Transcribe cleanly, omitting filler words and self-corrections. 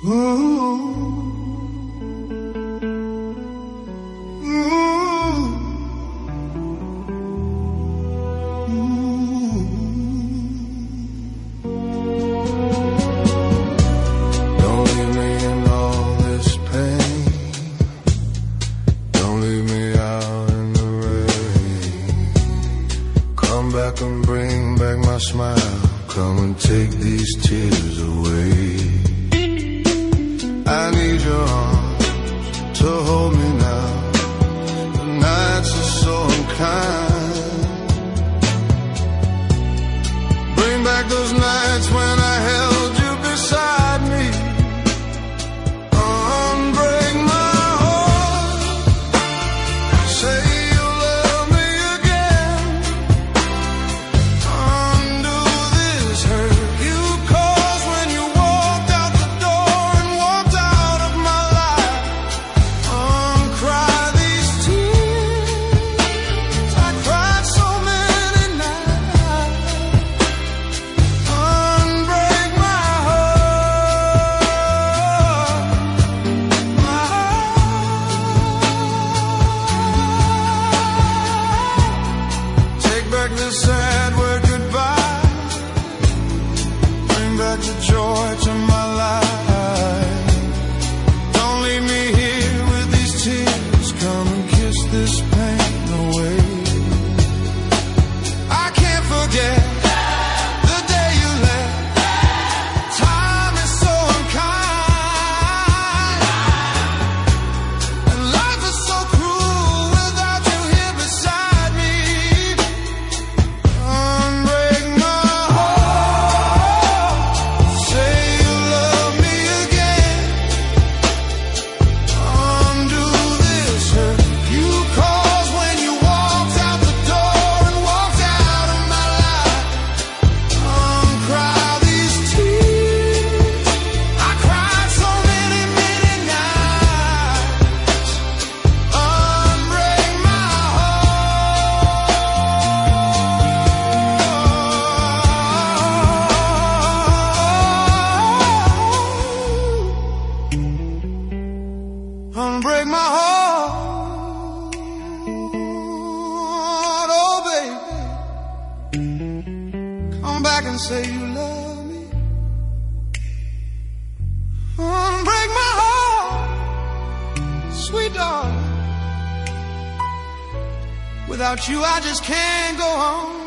And bring back my smile. Come and take these tears away. I need your arms to hold me now. The nights are so unkind. Bring back those nights when I held you beside me. Unbreak my heart. Say the sad word goodbye. Bring back the joy to my life. Don't leave me here with these tears. Come and kiss this pain away. I can't forget the day you left. Time is so unkind, and life is so cruel without you here beside me. Unbreak my heart, oh baby. Come back and say you love me. Unbreak my heart, sweet darling. Without you I just can't go on.